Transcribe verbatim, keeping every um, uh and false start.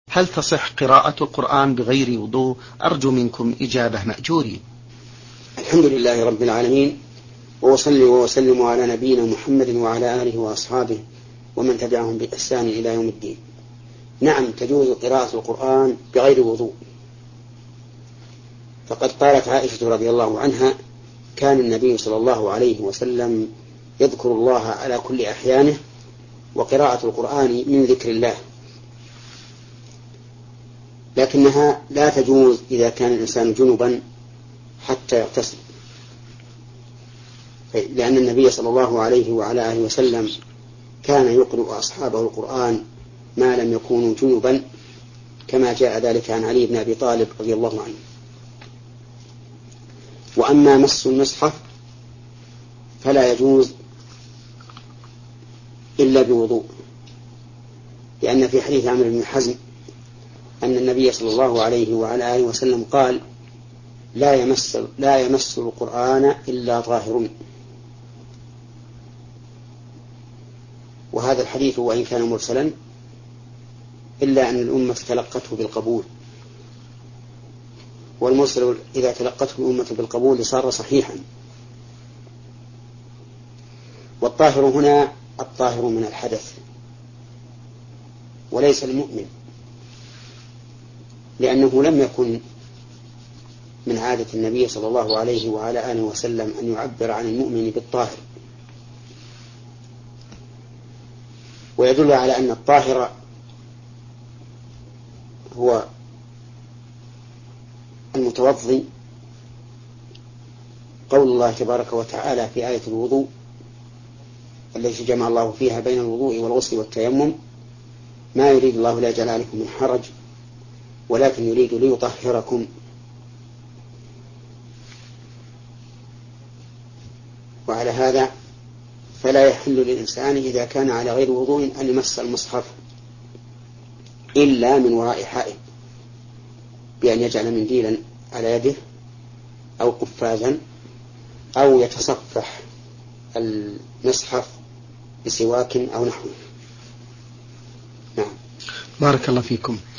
هل تصح قراءة القرآن بغير وضوء؟ أرجو منكم إجابة مأجورين. الحمد لله رب العالمين، وأصلي وأسلم على نبينا محمد وعلى آله وأصحابه ومن تبعهم بإحسان إلى يوم الدين. نعم، تجوز قراءة القرآن بغير وضوء، فقد قالت عائشة رضي الله عنها: كان النبي صلى الله عليه وسلم يذكر الله على كل أحيانه، وقراءة القرآن من ذكر الله، لكنها لا تجوز إذا كان الإنسان جنبا حتى يغتسل، لأن النبي صلى الله عليه وعلى آله وسلم كان يقرأ أصحابه القرآن ما لم يكونوا جنبا، كما جاء ذلك عن علي بن أبي طالب رضي الله عنه. وأما مس المصحف فلا يجوز إلا بوضوء، لأن في حديث عمرو بن حزم أن النبي صلى الله عليه وعلى آله وسلم قال: لا يمس, لا يمس القرآن إلا طاهر. وهذا الحديث وإن كان مرسلا إلا أن الأمة تلقته بالقبول، والمرسل إذا تلقته الأمة بالقبول صار صحيحا. والطاهر هنا الطاهر من الحدث وليس المؤمن، لأنه لم يكن من عادة النبي صلى الله عليه وعلى آله وسلم أن يعبر عن المؤمن بالطاهر. ويدل على أن الطاهر هو المتوضي قول الله تبارك وتعالى في آية الوضوء التي جمع الله فيها بين الوضوء والغسل والتيمم: ما يريد الله لا يجعل عليكم من حرج ولكن يريد ليطهركم. وعلى هذا فلا يحل للإنسان إذا كان على غير وضوء أن يمس المصحف إلا من وراء حائل، بأن يجعل منديلا على يده أو قفازا أو يتصفح المصحف بسواك أو نحوه. نعم. بارك الله فيكم.